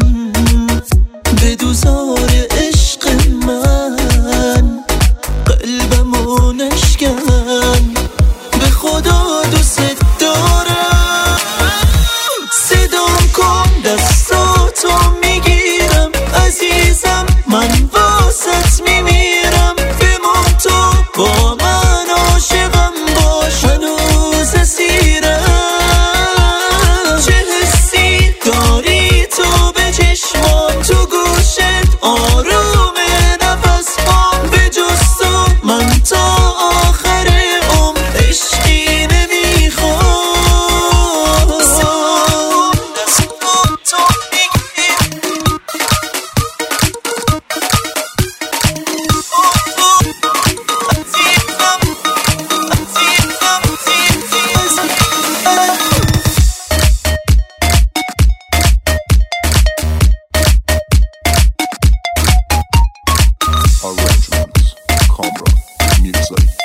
به دوزار عشق من قلبمو نشکن، به خدا دوست دارم. صدام کن دستاتو میگیرم عزیزم، من واسط میمیرم. بمون تو با من عاشقم باش، هنوز اسیرم. چه حسی داری تو به چشمام، تو گوشت آروم نفس بام. به جز تو من تا آخر عمر عشقی نمیخوام. دستم تو میگیر Arrangements, Cobra Music.